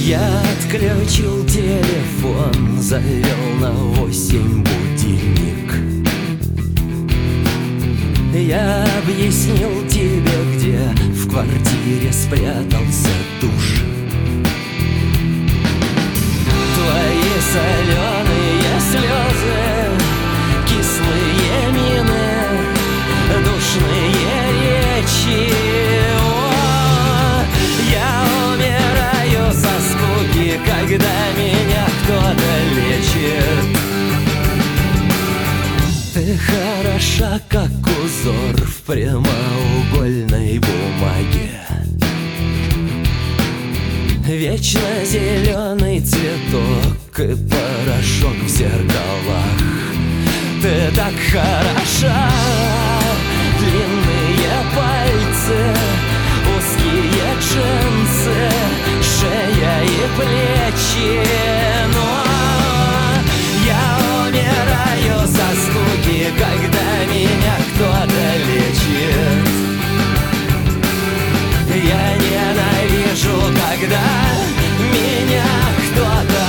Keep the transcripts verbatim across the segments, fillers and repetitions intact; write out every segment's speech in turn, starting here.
Я отключил телефон, завел на восемь будильник. Я объяснил тебе, где в квартире спрятался душ. Твои соленые слезы, кислые мины, душные речи. О, я умираю со скуки, когда меня кто-то лечит. Ты хороша, как узор в прямоугольной бумаге. Вечно зеленый цветок и порошок в зеркалах. Ты так хороша, длинные пальцы, узкие джинсы, шея и плечи. Но я умираю со скуки, когда меня кто-то лечит. Я ненавижу, когда меня кто-то.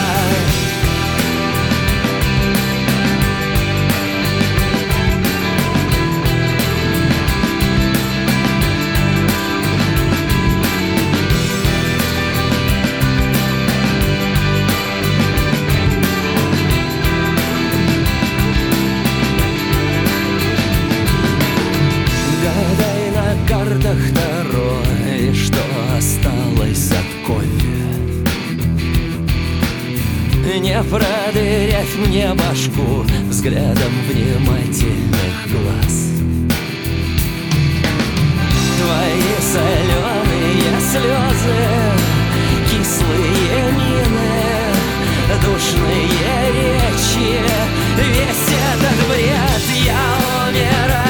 Гадай на картах Таро, и что осталось от кофе. Не продырявь мне башку взглядом внимательных глаз. Твои соленые слезы, кислые мины, душные речи. Весь этот бред, я умираю